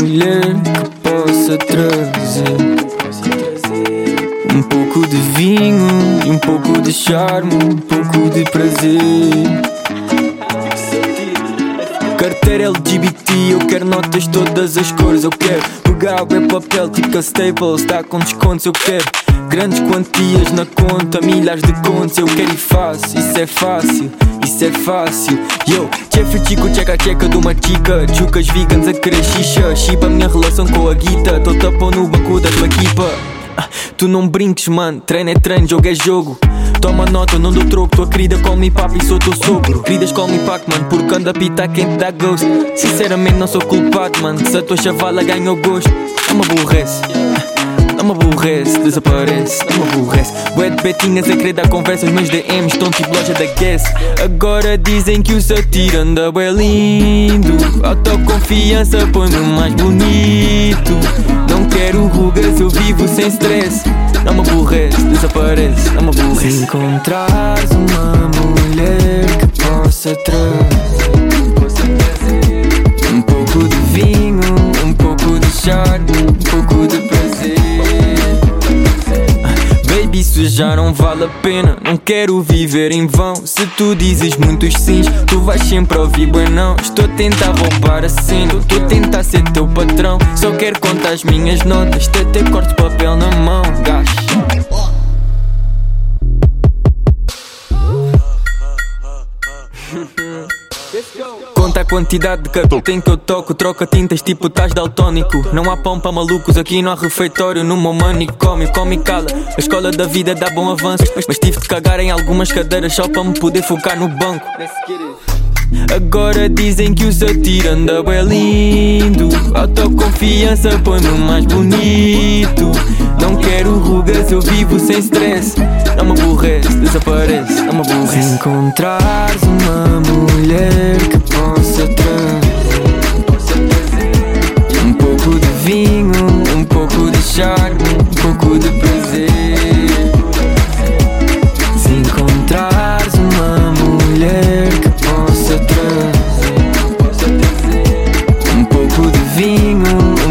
mulher que possa trazer um pouco de vinho e um pouco de charme, um pouco de prazer. Carteira LGBT, eu quero notas todas as cores. Eu quero pegar o papel tipo que a Staples está com descontos. Eu quero grandes quantias na conta, milhares de contos. Eu quero e faço, isso é fácil, isso é fácil. Yo, chefe chico, checa de uma chica. Jucas vegans a querer xixa. Chipa a minha relação com a guita. Tô tapão no banco da tua equipa. Tu não brinques, mano, treino é treino, jogo é jogo. Toma nota, eu não dou troco. Tua querida call me papi, sou teu sogro. Queridas call me Pac-Man, porque anda a pita quem te dá ghost. Sinceramente não sou culpado, mano, se a tua chavala ganha o gosto. Não me aborrece, não me aborrece, desaparece, não me aborrece. Bué de betinhas a querer dar conversa, os meus DMs estão tipo loja da Guess. Agora dizem que o satira anda bué lindo. Autoconfiança põe-me mais bonito. Não quero rugas, eu vivo sem stress. Não me aborrece, desaparece, não me aborrece. Se encontrares uma mulher que possa trazer um pouco de vinho, um pouco de charme, um pouco de prazer. Baby, isso já não vale a pena. Não quero viver em vão. Se tu dizes muitos sims, tu vais sempre ouvir bué não. Estou a tentar roubar a cena, estou a tentar ser teu patrão. Só quero contar as minhas notas, até corto papel na mão, gajo. Conta a quantidade de cartão que eu toco. Troca tintas tipo estás daltónico. Não há pão para malucos, aqui não há refeitório. No meu manicômio, come e cala. A escola da vida dá bom avanço, mas tive de cagar em algumas cadeiras só para me poder focar no banco. Agora dizem que o satira anda bué lindo. Autoconfiança põe-me mais bonito. Não quero rugas, eu vivo sem stress. Não me aborrece, desaparece, não me aborrece. Se encontrares uma mulher que possa trazer um pouco de vinho, um pouco de charme, um pouco de prazer. Se encontrares uma mulher que possa trazer um pouco de vinho,